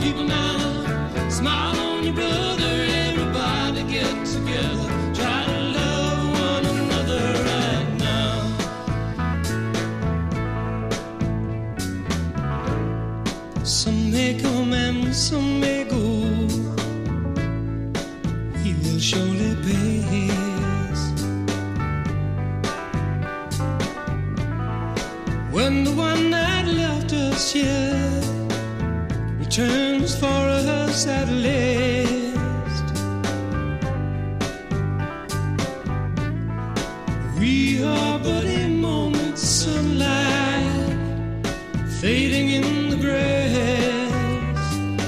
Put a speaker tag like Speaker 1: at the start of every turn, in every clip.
Speaker 1: people now, smile on your brother. Everybody get together. Try to love one another right now. Some may come and some may go. We will surely pass. When the one that left us here returns for us at last, we are but a moment's sunlight fading in the grass.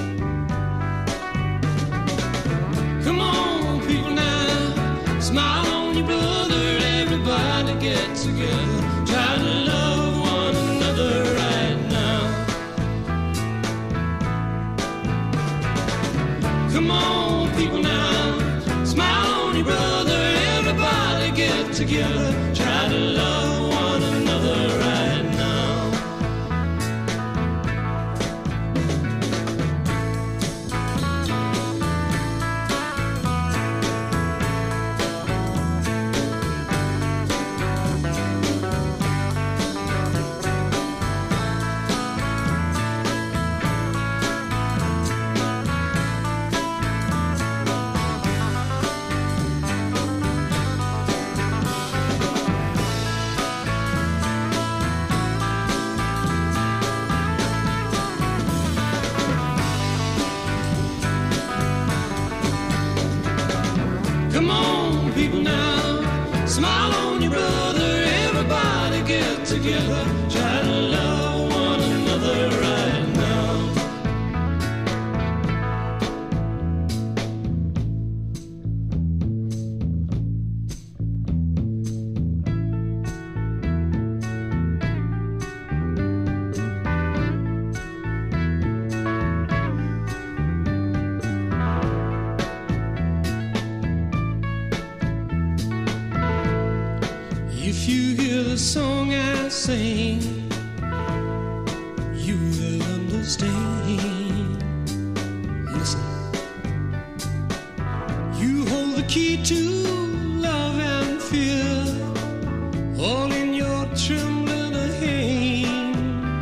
Speaker 1: Come on, people now, smile on your brother. Everybody get together. Try to love one another right now. Come on, people now, smile on your brother. Everybody get together. Try to love one another right now. Come on, people now, smile on your brother. Everybody get together. Try to love one another right now. If you hear the song I sing, you will understand. Listen, you hold the key to love and fear, all in your trembling hand.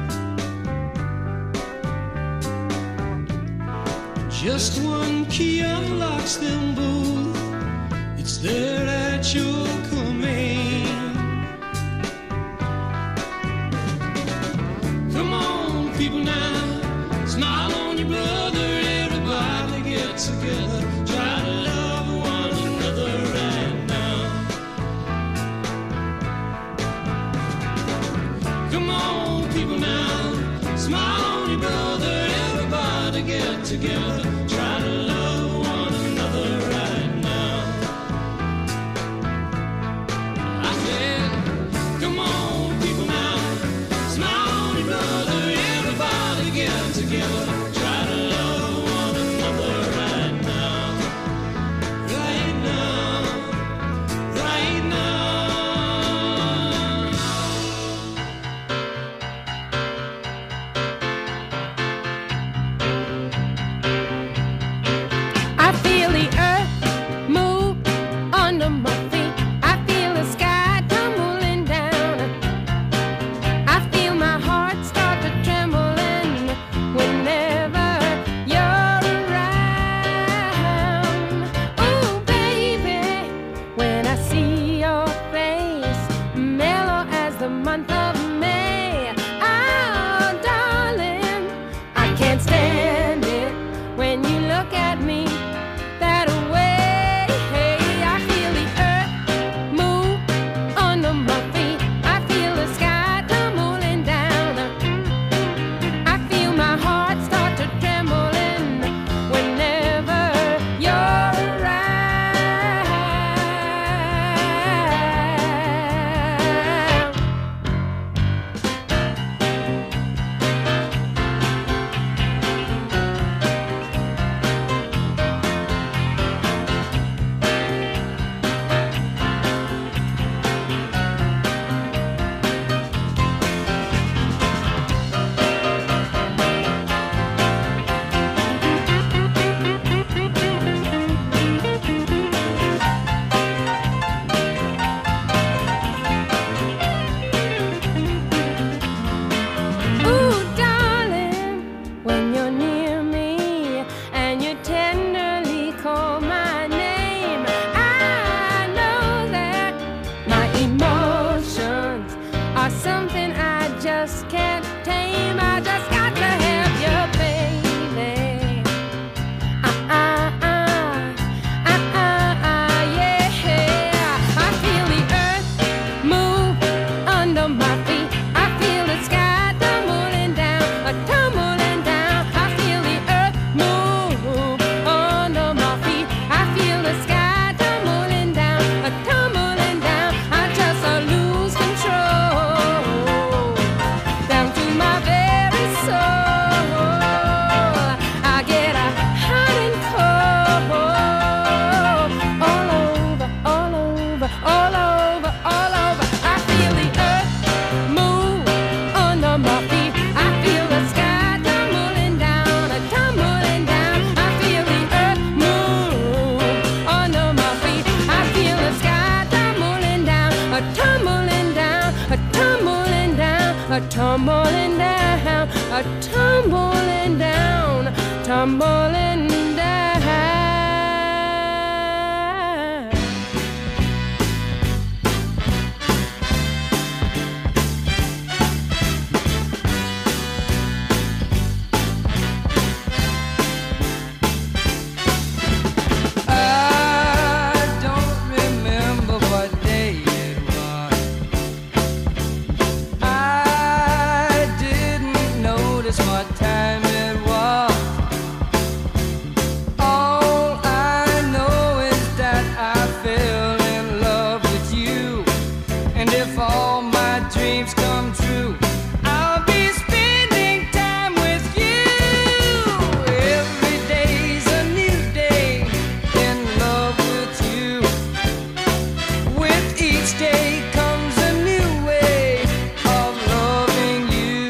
Speaker 1: Just one key unlocks them both. It's there at your command. People now, smile on your brother. Everybody get together. Try to love one another right now. Come on, people now, smile on your brother. Everybody get together. Try to love one another right now. I said, come on, people now, smile on your brother. Everybody get together. Try to love one another right now. Right now. Right now.
Speaker 2: I feel the earth move under my feet. I feel the sky tumbling down. I feel my heart start to tremble, and when there tame. I just got to have you, baby. Yeah. I feel the earth move under my feet. I feel the sky tumbling down, tumbling down. I feel the earth move under my feet. I feel the sky tumbling down, tumbling down. I just lose control down to my very soul. I get hot and cold all over, all over, all over, all over. I feel the earth move under my feet. I feel the sky tumbling down, tumbling down. I feel the earth move under my feet. I feel the sky tumbling down, tumbling down, tumbling down, tumbling down, tumbling down, tumbling down.
Speaker 3: I don't remember what day it was. I didn't notice what time it was. All I know is that I fell in love with you. And if all my dreams come true, I'll be spending time with you. Every day's a new day in love with you. With each day comes a new way of loving you.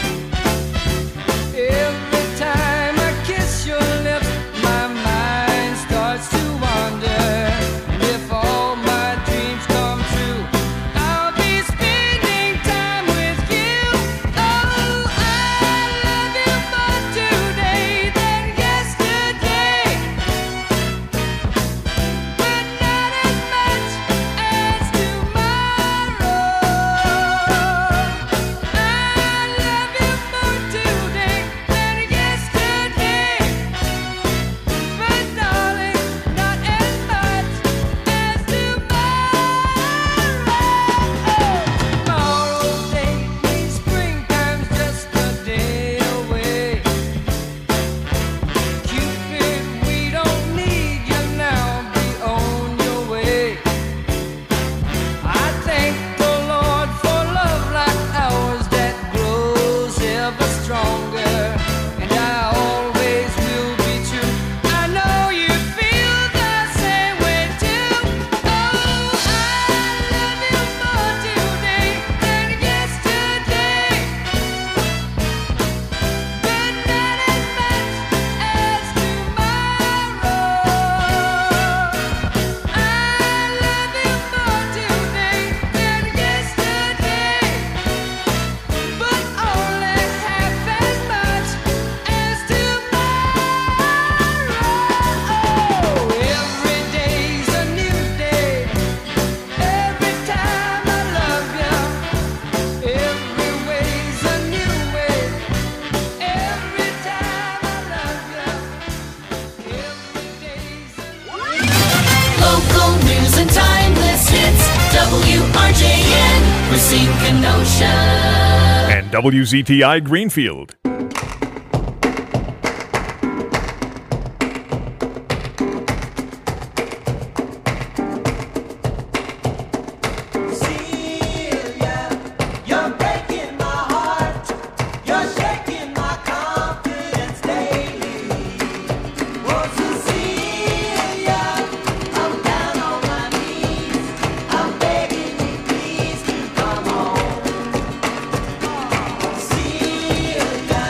Speaker 3: Every time I kiss your lips, my mind starts to wander. And if all my dreams come true, I'll be spending time with you. Oh, I love you more today than yesterday, but not as much as tomorrow. I love you more today than yesterday, but darling, not as much as tomorrow. Tomorrow's day means springtime's just a day away. Cupid, we don't need you now, be on your way. I thank the Lord for love like ours that grows ever stronger, and I always will be true. I know you feel the same way too. Oh, I love you more today than yesterday, but not as much as tomorrow. I love you more today than yesterday, but only half as much as tomorrow. Every day's a new day. Every time I love you, every way's a new way. Every time I love you, every day's a new.
Speaker 1: Local news and timeless hits. WRJN, Racine, Kenosha.
Speaker 4: And WZTI Greenfield.
Speaker 5: You're breaking my heart. You're shaking my confidence daily. Oh, Cecilia, I'm down on my knees. I'm begging you, please, to come home. Cecilia,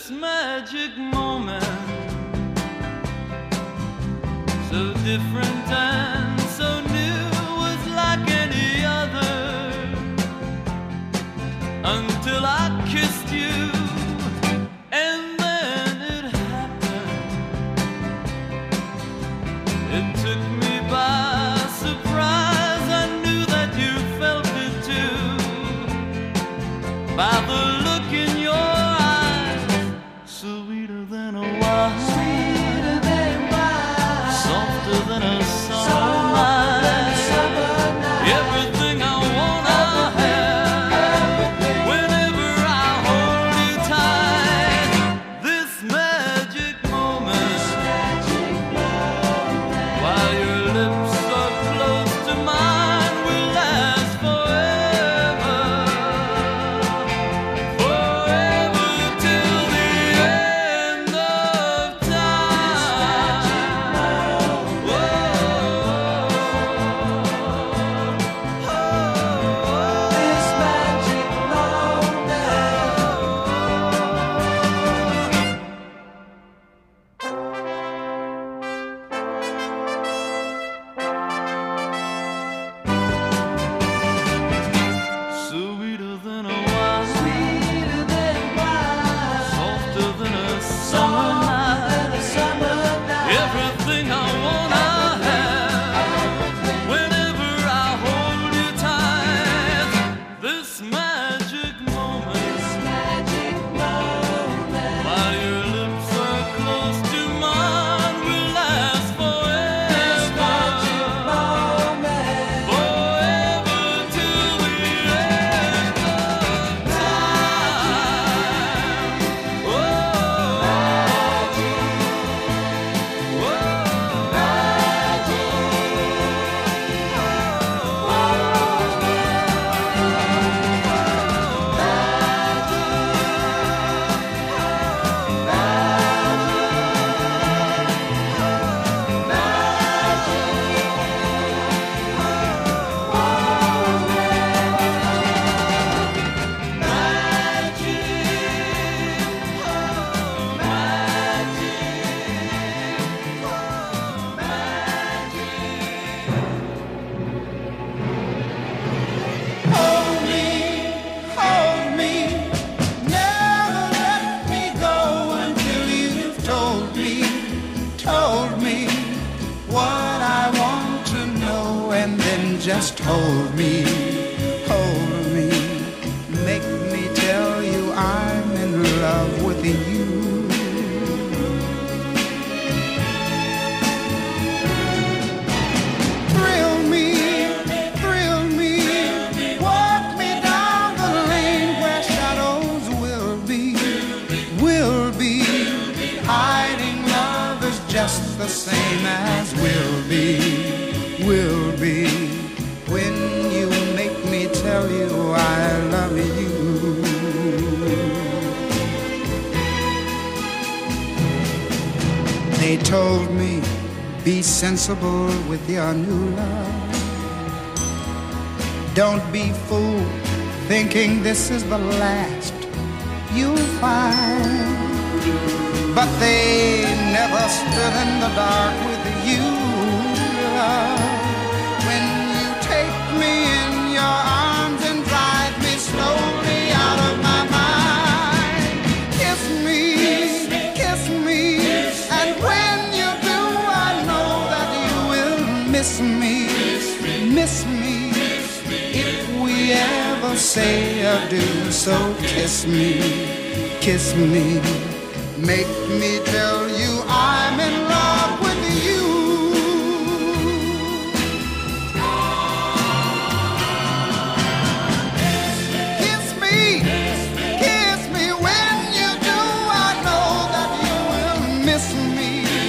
Speaker 3: This magic moment, so different and so new, was like any other until I kissed you, and then it happened. It took me by surprise. I knew that you felt it too, by the look in your eyes, sweeter than a wine,
Speaker 5: Sweeter than wine,
Speaker 3: softer than a summer night. Everything I want, I have. Whenever I hold you tight, this magic moment, while your lips are close to mine, will last forever, forever till the end of time.
Speaker 5: this magic moment.
Speaker 3: Sweeter than a wine,
Speaker 5: Sweeter than wine,
Speaker 3: softer than a summer
Speaker 5: softer
Speaker 3: night.
Speaker 5: than a summer night.
Speaker 3: Everything I want, I have. Whenever I hold you tight, this magic moment,
Speaker 5: Magic moment.
Speaker 3: while your lips are close to mine, will last
Speaker 5: This magic
Speaker 3: forever,
Speaker 5: moment.
Speaker 3: forever till the end of time. Oh,
Speaker 6: Hold me, never let me go until you've told me what I want to know, and then just hold me, make me tell you I'm in love with you. Thrill me, walk me down the lane where shadows will be. Hiding love is just the same as will be. When you make me tell you I love you. They told me, be sensible with your new love. Don't be fooled thinking this is the last you'll find. But they never stood in the dark with you, love. When you take me in your arms and drive me slowly out of my mind. Kiss me, and when you do, I know that you will miss me. If we ever say adieu, so kiss me, make me tell you I'm in love with you. Kiss me, when you do, I know that you will miss me.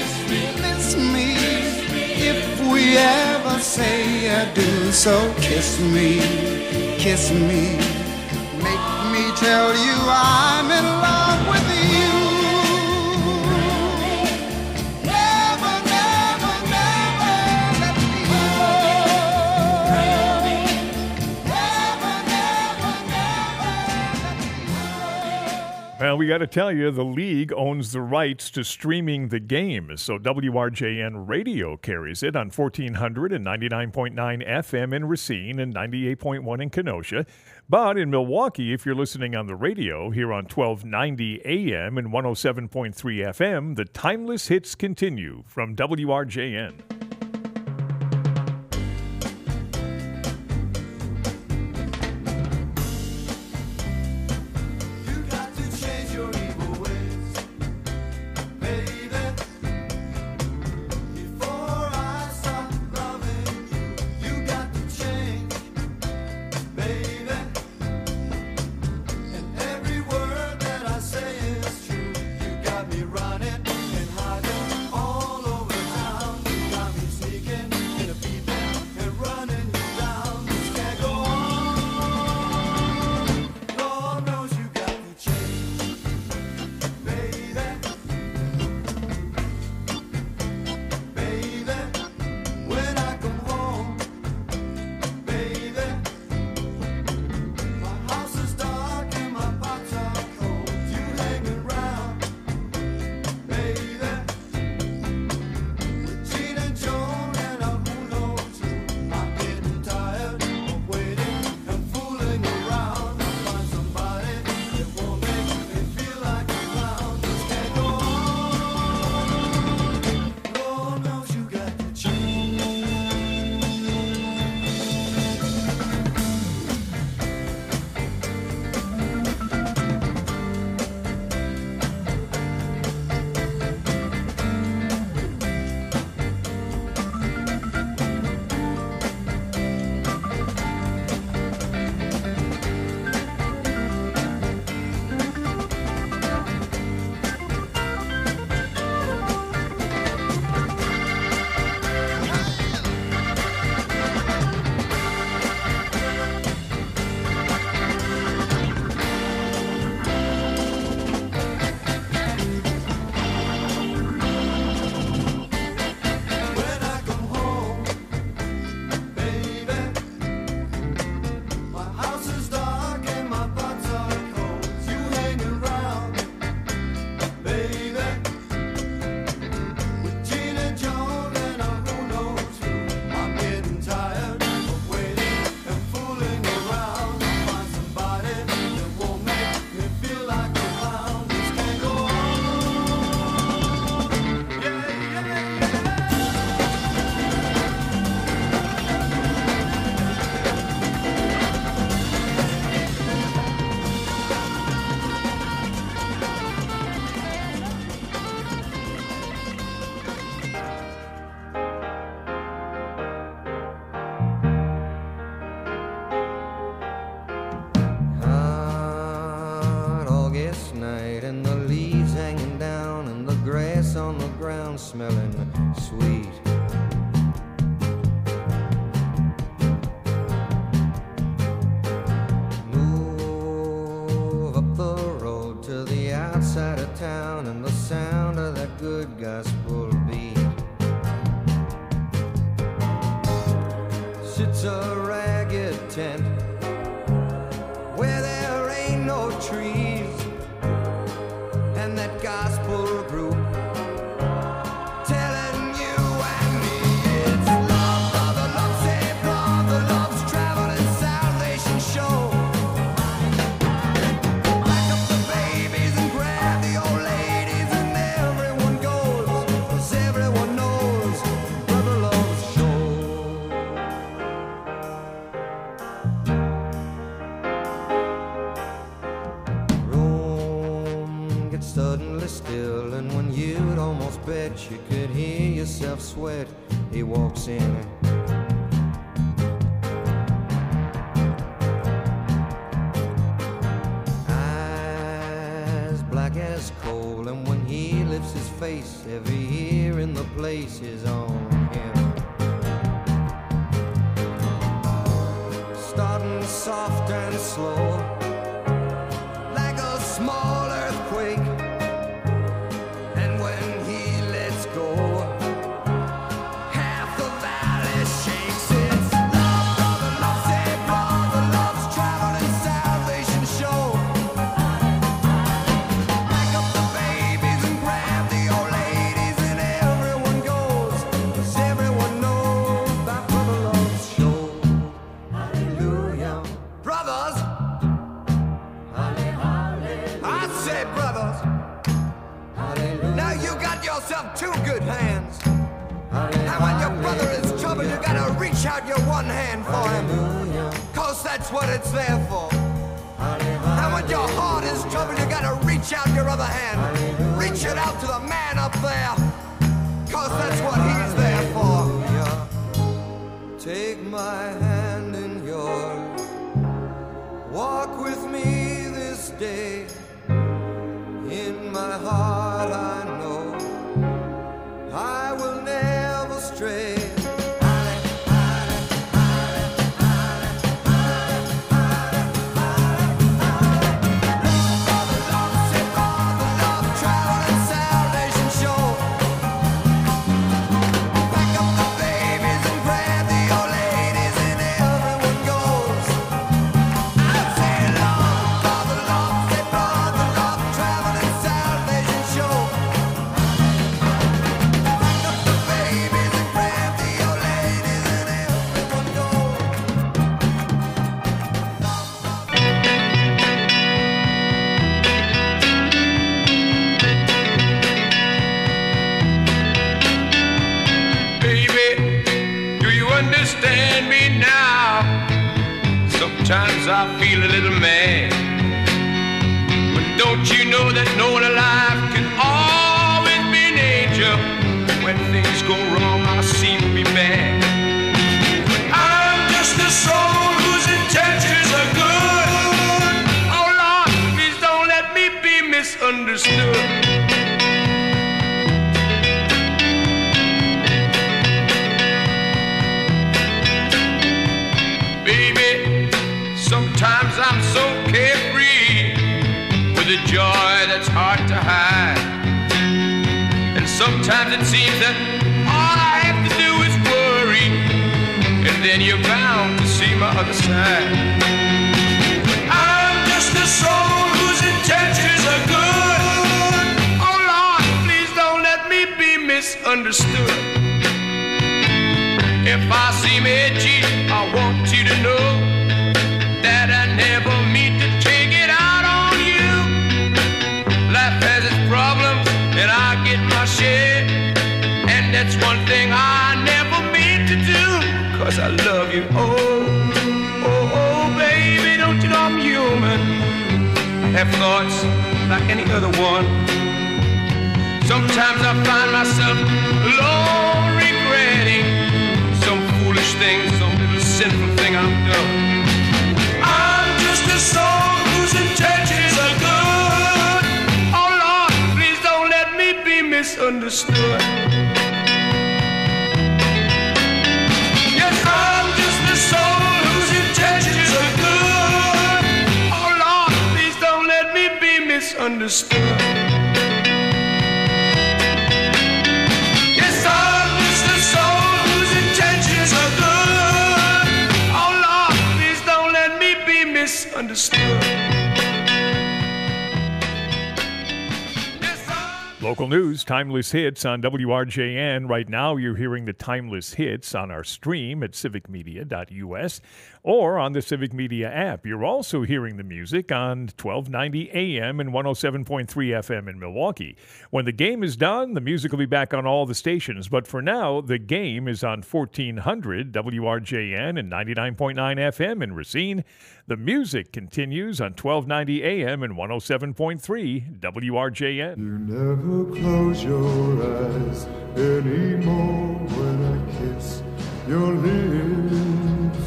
Speaker 6: If we ever say adieu, so kiss me, make me tell you I'm in love with you. Never, never, never let me go. Never, never, never let me go.
Speaker 4: Now, we got to tell you, the league owns the rights to streaming the game, so WRJN Radio carries it on 1400 and 99.9 FM in Racine and 98.1 in Kenosha. But in Milwaukee, if you're listening on the radio here on 1290 AM and 107.3 FM, the timeless hits continue from WRJN.
Speaker 5: You got to change your evil ways, baby. Before I stop loving you, you got to change, baby. And every word that I say is true. You got me running and hiding all over town. You got me sneaking in a peeping and running you down. This can't go on. Lord knows you got to change, baby. Baby, when I come home, baby, my house is dark and my pots are cold. You hanging round, baby, with Gene and Joan and who knows who. I'm getting tired of waiting and fooling around to find somebody that won't make me feel like a clown. This can't go on. Lord knows you got to change. When I come home, baby, my house is dark and my pots are cold. You hanging round, baby, with Gene and Joan and who knows who. I'm getting tired of waiting and fooling around to find somebody that won't make me feel like a clown. This can't go on. Yeah, yeah, yeah.
Speaker 3: Hot August night and the leaves hanging down and the grass on the ground smelling sweet. Move up the road to the outside of town and the sound of that good gospel beat. Sits a ragged tent where there ain't no trees, and that gospel group telling you and me it's love, brother, love, save brother, love's traveling salvation show. Pack up the babies and grab the old ladies and everyone goes, 'cause everyone knows brother loves show. Room gets suddenly still, and when you'd almost bet you could hear yourself sweat, he walks in. Eyes black as coal, and when he lifts his face, every ear in the place is on him. Starting soft and slow, like a small earthquake, and when he lets go, half the valley shakes. It's love, brother, love, save brother, love's traveling salvation show.
Speaker 5: reach out your one hand for him, 'cause that's what it's there for. And when your heart is troubled, you gotta reach out your other hand. Reach it out to the man up there, 'cause that's what he's there for. Take my hand in yours, walk with me this day. In my heart I know I will never stray.
Speaker 7: Understand me now. Sometimes I feel a little mad, but don't you know that no one alive can always be an angel? When things go wrong, I seem to be bad. I'm just a soul whose intentions are good. Oh Lord, please don't let me be misunderstood. Sometimes I'm so carefree, with a joy that's hard to hide. And sometimes it seems that all I have to do is worry, and then you're bound to see my other side. I'm just a soul whose intentions are good. Oh Lord, please don't let me be misunderstood. If I seem edgy, I want you to know that I never mean to take it out on you. Life has its problems, and I get my share. And that's one thing I never mean to do, 'cause I love you. Oh, oh, oh, baby, don't you know I'm human? I have thoughts like any other one. Sometimes I find myself alone regretting some foolish thing, some little sinful thing I've done. A soul whose intentions are good. Oh Lord, please don't let me be misunderstood. Yes, I'm just a soul whose intentions are good. Oh Lord, please don't let me be misunderstood. Yes, I'm just a soul whose intentions are good. Oh Lord, please don't let me be misunderstood.
Speaker 4: Local news, Timeless Hits on WRJN. Right now, you're hearing the Timeless Hits on our stream at civicmedia.us or on the Civic Media app. You're also hearing the music on 1290 AM and 107.3 FM in Milwaukee. When the game is done, the music will be back on all the stations. But for now, the game is on 1400 WRJN and 99.9 FM in Racine. The music continues on 1290 AM and 107.3 WRJN.
Speaker 8: You never close your eyes anymore when I kiss your lips.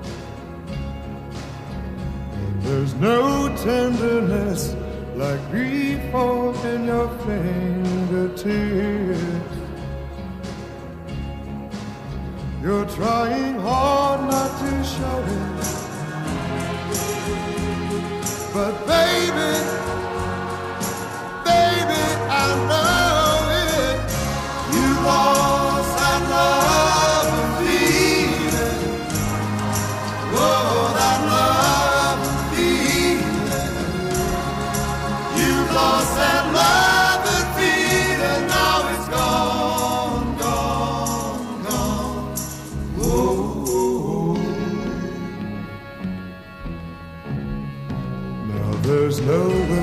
Speaker 8: And there's no tenderness like before in your fingertips. You're trying hard not to show it, but baby, I know it. You lost that love and feeling. Oh, that love and feeling. You lost that love and feeling. Now it's gone, gone, gone. Whoa. Now there's no way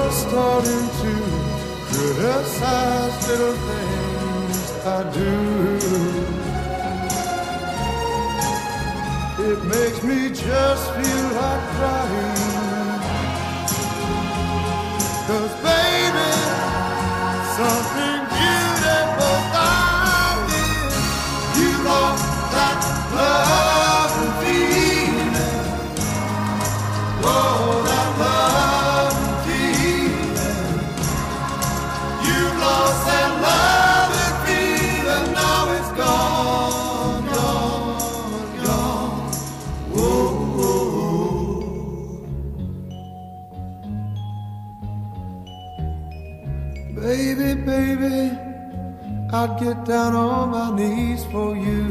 Speaker 8: you're starting to criticize little things I do. It makes me just feel like crying. 'Cause baby, something beautiful about it. You lost that love and feeling. Oh, that love and feeling. You lost that love and feeling. Now it's gone, gone, gone. Whoa, whoa. Baby, baby, I'd get down on my knees for you.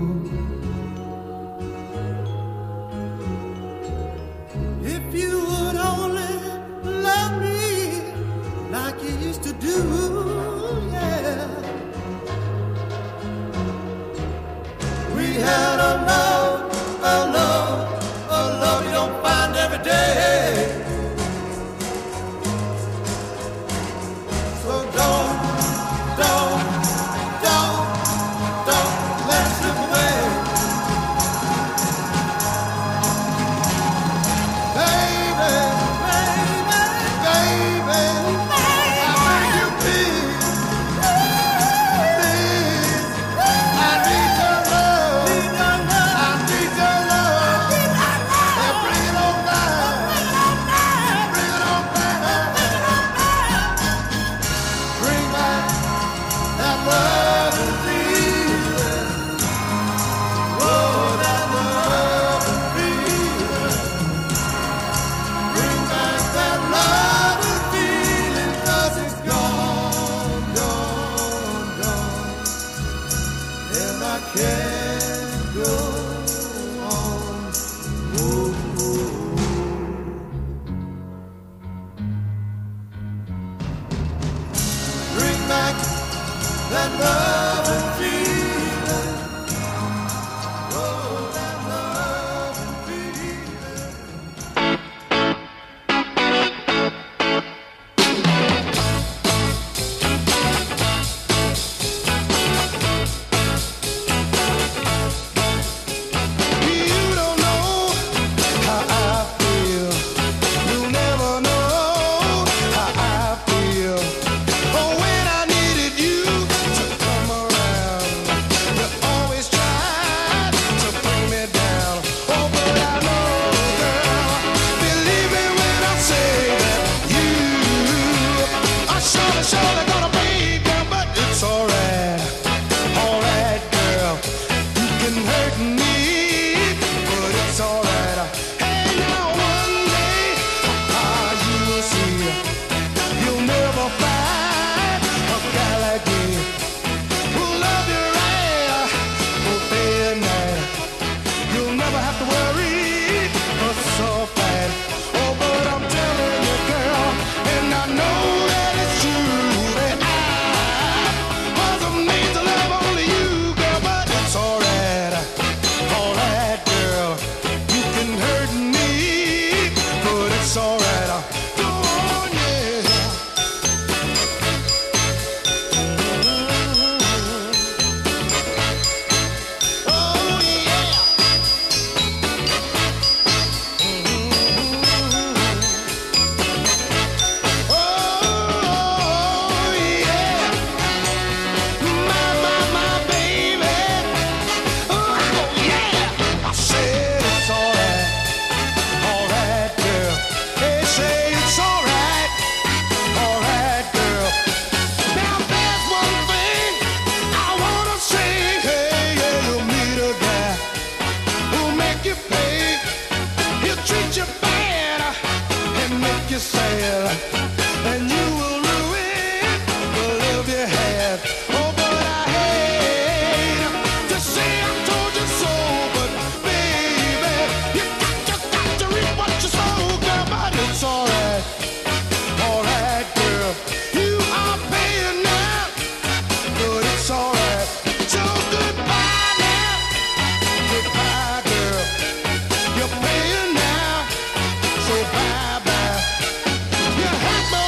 Speaker 8: If you would only love me like you used to do, yeah. We had a love you don't find every day. So don't let it slip away. Baby, baby, baby, I beg you please, please, I need your love, I need your love, and bring it on back, bring it on back, bring back that love and feeling, oh, that love and feeling. Bring back that love and feeling, 'cause it's gone, gone, gone. And I can't go on. Ooh, ooh. Bring back that love and feeling. Oh, that love and feeling. You don't know how I feel. You'll never know how I feel. Oh, when I needed you to come around, you always tried to bring me down. Oh, but I know, girl, believe me when I say that you are surely gonna break down, but it's alright, girl. You can hurt me, but it's alright. Hey, now one day, you will see, you'll never find a guy like me who'll love you right, both day and night. You'll never have to worry or suffer. Oh, but I'm telling you, girl, and I know that it's true that I wasn't made to love only you, girl, but it's alright, girl. You can hurt me, but it's alright. Go on, yeah. Oh, yeah. Oh, yeah. My baby. Oh, yeah. I said it's alright, girl. They say it's alright, girl. Now there's one thing I wanna say. Hey, yeah, you'll meet a guy who'll make you pay. He'll treat you bad and make you sad, and you will ruin the love you had. Oh, but I hate to say I told you so, but baby, you got to reap what you sow, girl. But it's alright, girl. You are paying now, but it's alright. So goodbye now, goodbye, girl. You're paying now, so bye bye. You had my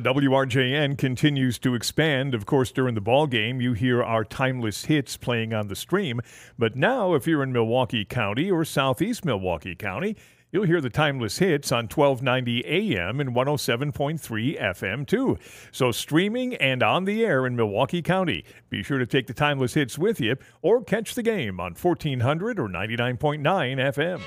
Speaker 4: WRJN continues to expand. Of course, during the ball game, you hear our timeless hits playing on the stream. But now, if you're in Milwaukee County or southeast Milwaukee County, you'll hear the timeless hits on 1290 AM and 107.3 FM, too. So streaming and on the air in Milwaukee County. Be sure to take the timeless hits with you or catch the game on 1400 or 99.9 FM.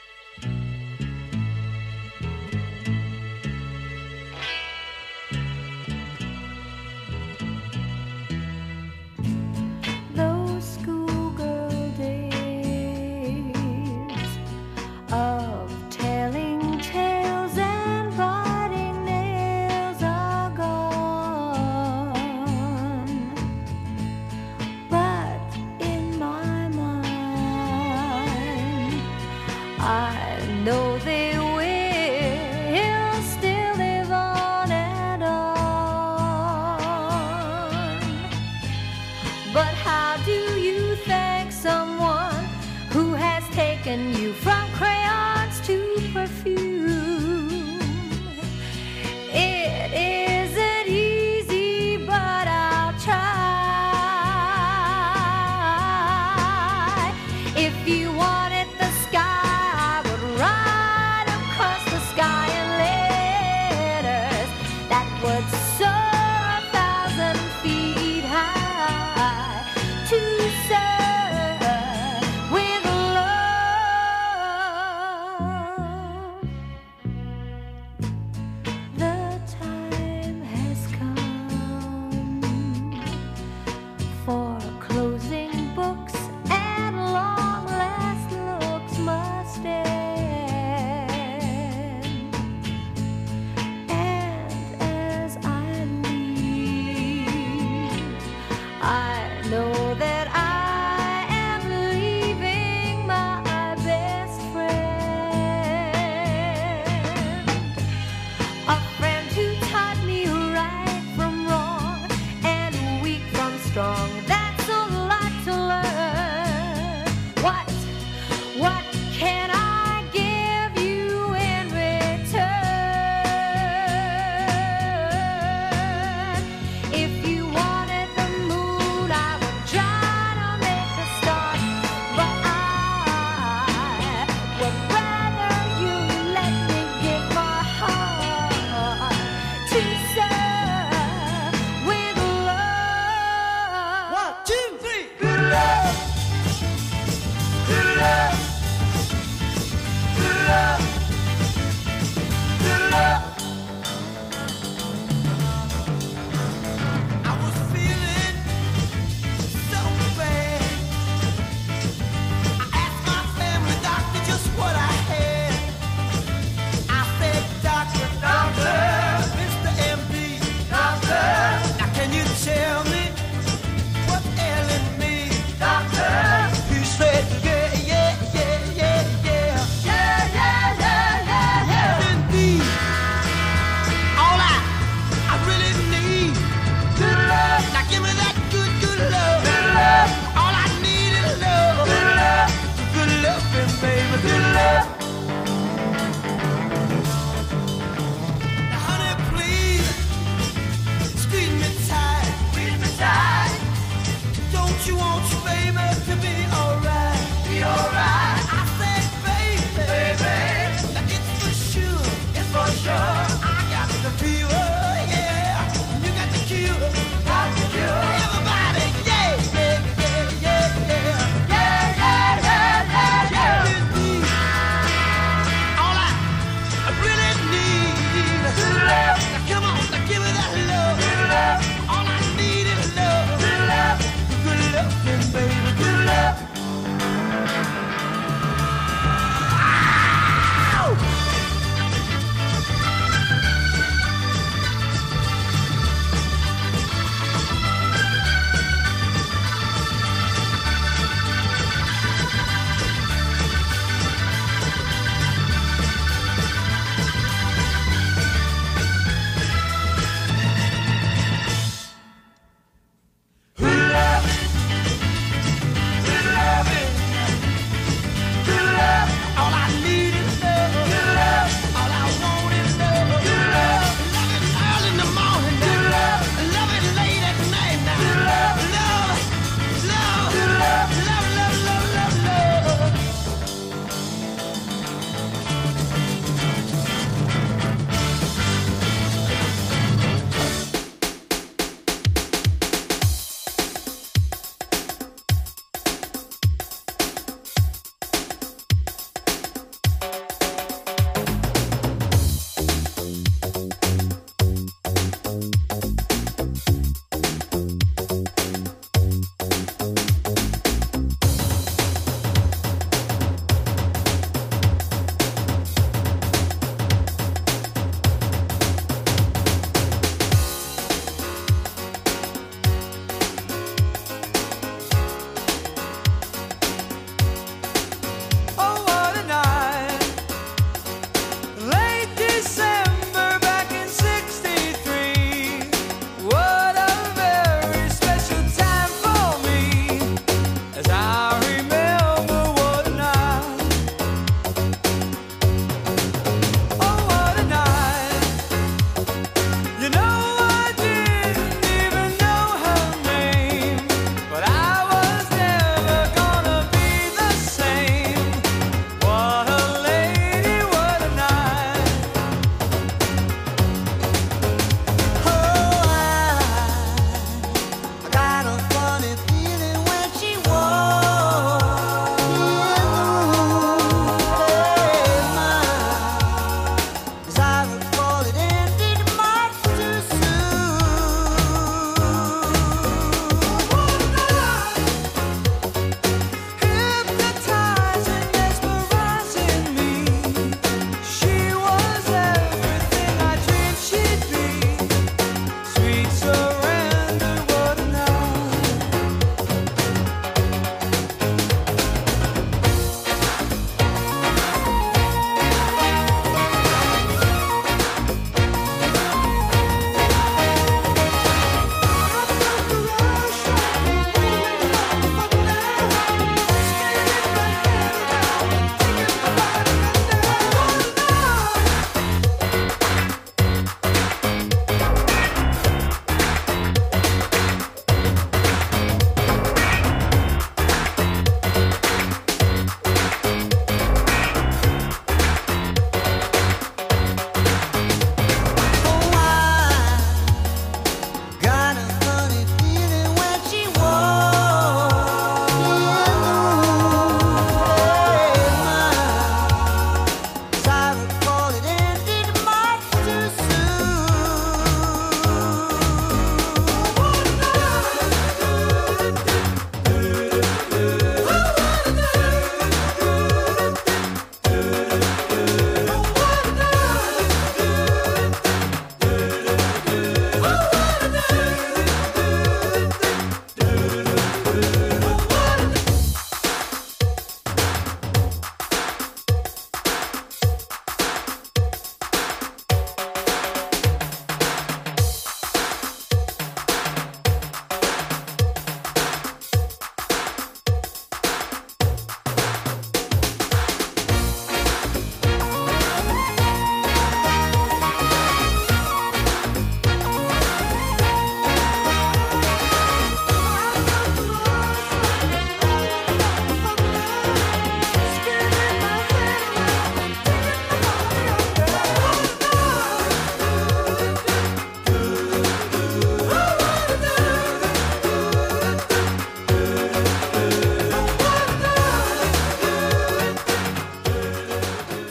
Speaker 2: Those schoolgirl days of telling tales and biting nails are gone. But in my mind, I know they will still live on and on. But how do you thank someone who has taken you from crayons to perfume? It isn't easy, but I'll try. If you wanted the sky, I would ride across the sky in letters that would soar 1,000 feet high to serve with love. The time has come for closing books, and long last looks must end. And as I leave, I know that I am leaving my best friend, a friend who taught me right from wrong and weak from strong. That's a lot to learn. What can I give you in return? If you wanted the moon, I would try to make a start, but I would rather you let me give my heart to serve with love.
Speaker 8: 1, 2, 3. Good love. Good love. Good love. Good love. I was feeling so bad. I asked my family doctor just what I had. I said, Doctor, Mr. MD, now can you tell me what's ailing me? He said, yeah. Indeed, all I really need. Good love. Now give me that good love. All I need is love. Good loving, baby. Good love. Now, honey, please,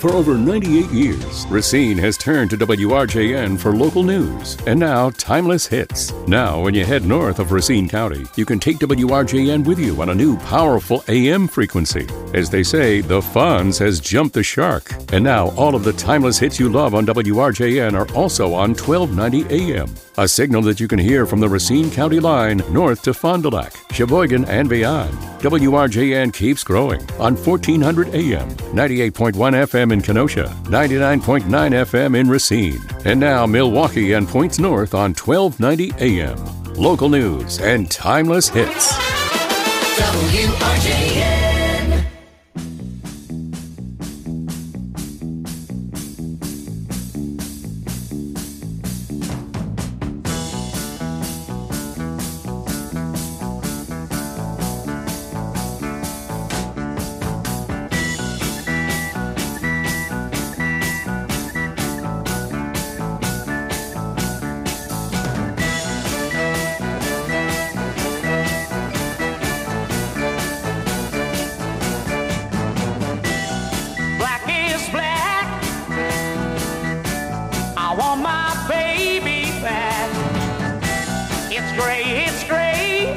Speaker 9: For over 98 years, Racine has turned to WRJN for local news and now timeless hits. Now, when you head north of Racine County, you can take WRJN with you on a new powerful AM frequency. As they say, the Fonz has jumped the shark. And now all of the timeless hits you love on WRJN are also on 1290 AM. A signal that you can hear from the Racine County line north to Fond du Lac, Sheboygan, and beyond. WRJN keeps growing on 1400 AM, 98.1 FM in Kenosha, 99.9 FM in Racine, and now Milwaukee and points north on 1290 AM. Local news and timeless hits.
Speaker 1: WRJN.
Speaker 3: Black is black. I want my baby back. It's gray, it's gray.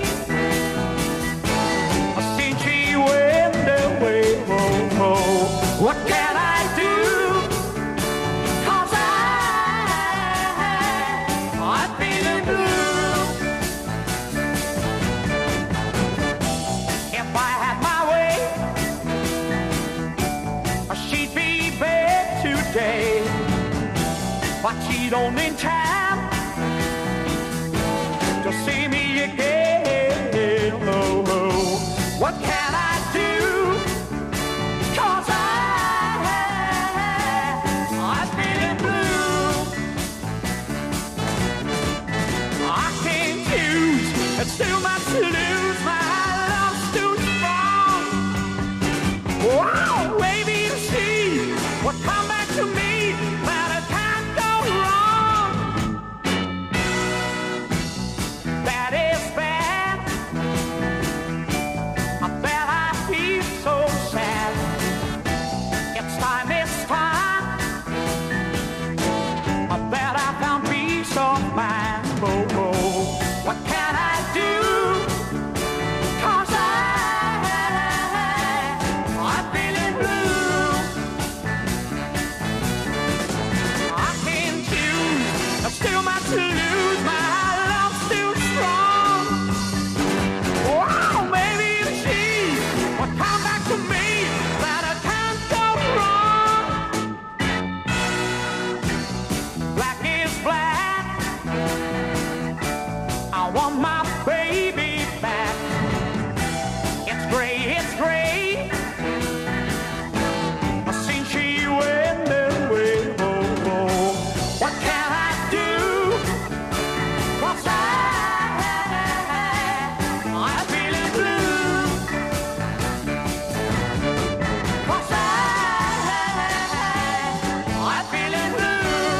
Speaker 3: Since she went away, oh, oh. What can I do? 'Cause I'm feeling blue. If I had my way, she'd be back today, but she don't in time to see me again. Oh, oh. What can I do? 'Cause I'm feeling blue. I can't choose, it's too much to lose. My love's too strong. Wow, baby, you see what come back to me that I can't go wrong. That is bad. I bet I feel so sad. It's time, it's time. I bet I found peace of mind. Oh, oh. What can I do? 'Cause I'm feeling blue. I can't choose. There's still much to lose. My love's too strong. Wow, maybe you see what come back to me that I can't go wrong. Black is black. I want my baby back. It's gray, it's gray. Since she went away, oh, oh. What can I do? 'Cause I'm feeling blue. 'Cause I'm feeling blue.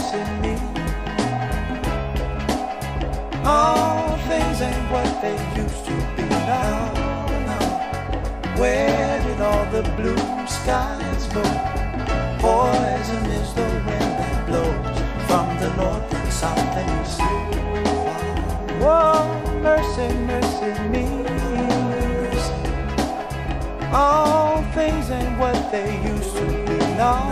Speaker 6: mercy me. All things ain't what they used to be now. Where did all the blue skies go? Poison is the wind that blows from the north and south and east. Oh, mercy, mercy me. All things ain't what they used to be now.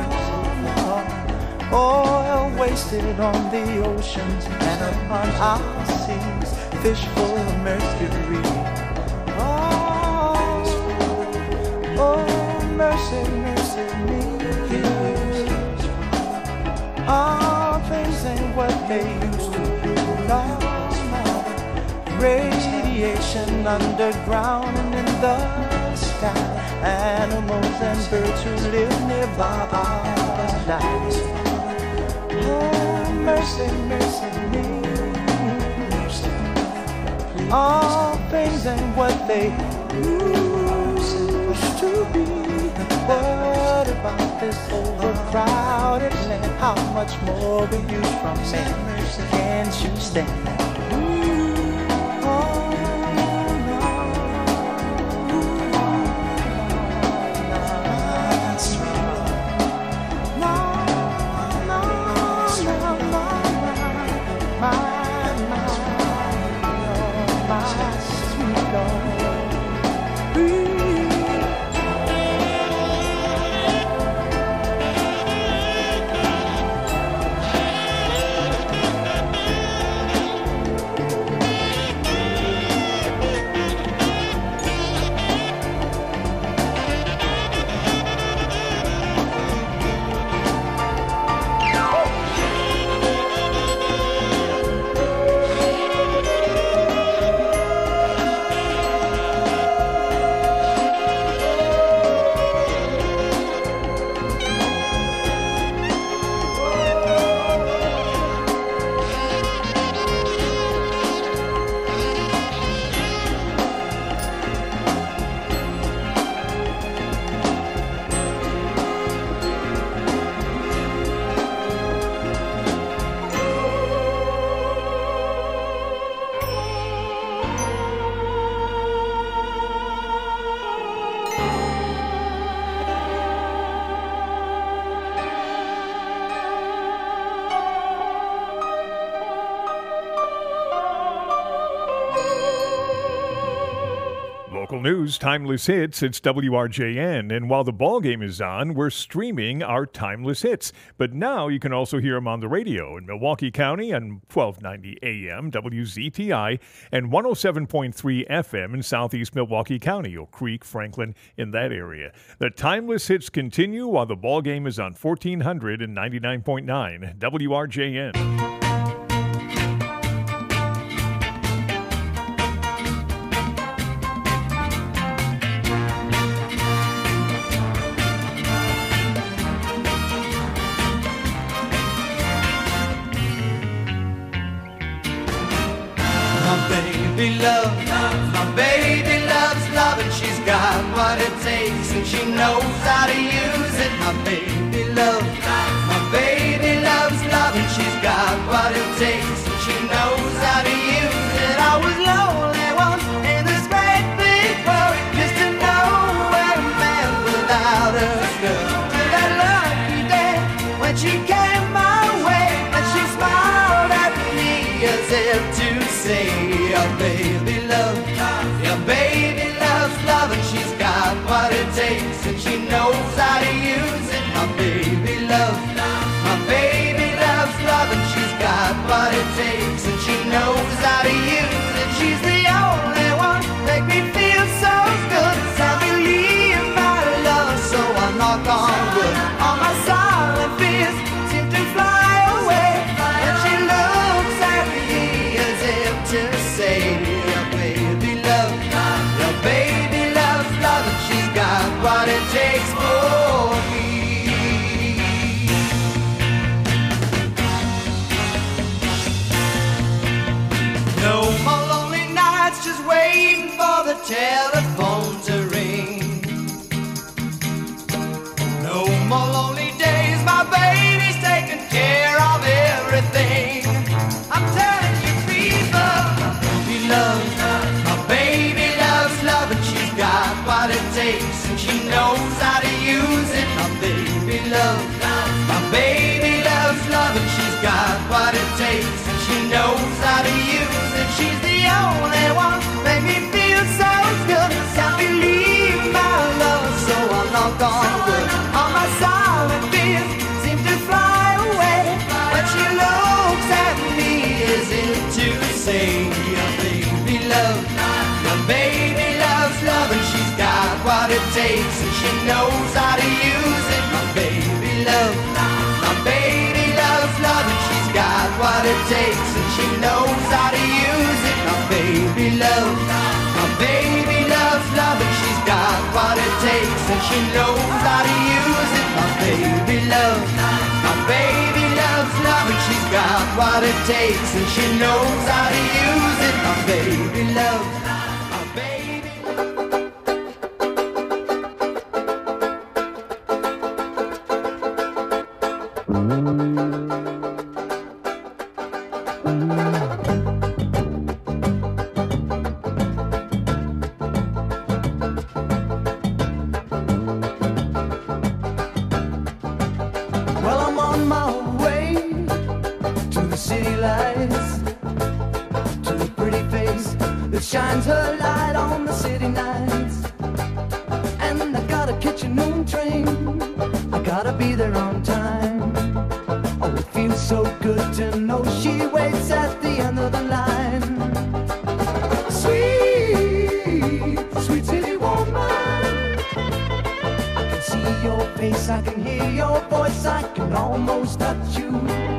Speaker 6: Oil wasted on the oceans and upon our seas, fish full of mercury. Oh, mercy, mercy me. All things ain't what they used to be now. Radiation underground and in the sky. Animals and birds who live nearby our lives. Oh, mercy, mercy me. All things ain't what they used to be. What about this overcrowded land? How much more we use from man? Can't you stand that?
Speaker 4: Local news, timeless hits, it's WRJN. And while the ball game is on, we're streaming our timeless hits. But now you can also hear them on the radio in Milwaukee County on 1290 AM, WZTI, and 107.3 FM in southeast Milwaukee County, Oak Creek, Franklin, in that area. The timeless hits continue while the ball game is on 1499.9 WRJN.
Speaker 6: My baby loves love and she's got what it takes and she knows how to use it. My baby loves love and she's got what it takes and she knows how to use it. I was lonely once in this great big world just to know where a man without a girl. Till that lucky day when she came my way and she smiled at me as if to say, your baby loves love and she's got what it takes and she knows how to use it. My baby loves love and she's got what it takes and she knows how to use it. She's the only one make me feel so good. I believe my love, so I knock on wood. All my silent fears seem
Speaker 3: say your baby loves love, and she's got what it takes, and she knows how to use it. My baby loves love, and she's got what it takes, and she knows how to use it. My baby loves love, and she's got what it takes, and she knows how to use it. My baby loves love, and she's got what it takes, and she knows how to use it. My baby loves, my baby.
Speaker 10: Well, I'm on my way to the city lights, to a pretty face that shines her light on the city nights. And I gotta catch a noon train, I gotta be there on time. Oh, it feels so good to know she waits at the end of the line. Sweet, sweet city woman, I can see your face, I can hear your voice, I can almost touch you.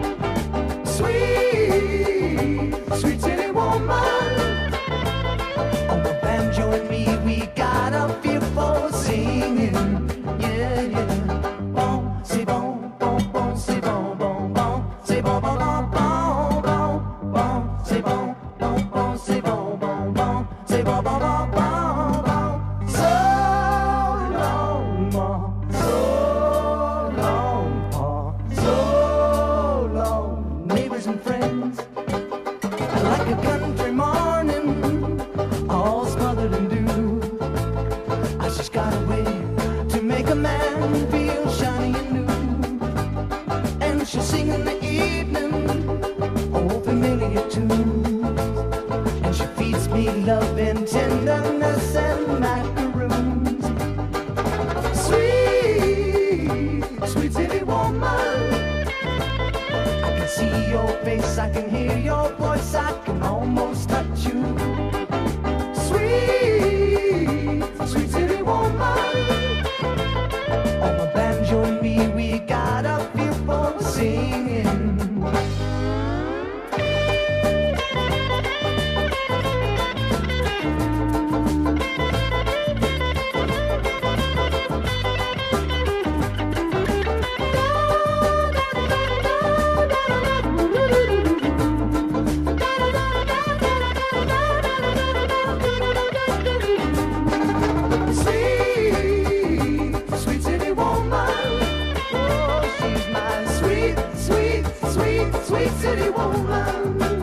Speaker 10: Sweet, sweet city woman, on the banjo and me, we got a feel for singing. Yeah, yeah. Bon, c'est bon, bon, bon, c'est bon, bon, bon, c'est bon, bon, bon, bon, bon, bon, c'est bon, bon, bon, c'est bon, bon, bon, c'est bon, bon, bon, bon, bon. So long, more, so long, Paul, so long, neighbors and friends. I like a country morning, all smothered in dew. I just got a way to make a man feel shiny and new. And she'll sing in the evening, old familiar tunes. And she feeds me love and tenderness and macaroons. Sweet, sweet city woman, I can see your face, I can hear your voice, I can almost touch you. Sweet, sweet city woman, on the banjo and me, we got a feel for singing. Sweet, sweet city woman, oh, she's my sweet, sweet, sweet, sweet city woman.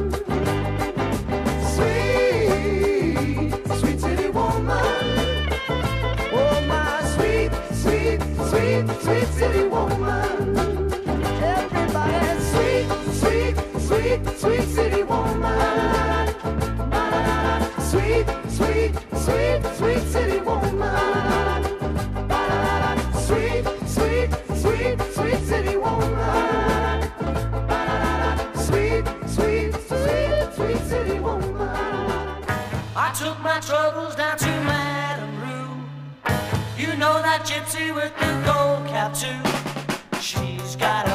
Speaker 10: Sweet, sweet city woman, oh, my sweet, sweet, sweet, sweet city woman. Everybody, sweet, sweet, sweet, sweet city woman. Sweet, sweet, sweet, sweet city woman. Sweet, sweet, sweet, sweet city woman. Sweet, sweet, sweet, sweet city woman.
Speaker 11: I took my troubles down to Madame Rue. You know that gypsy with the gold cap too. She's got a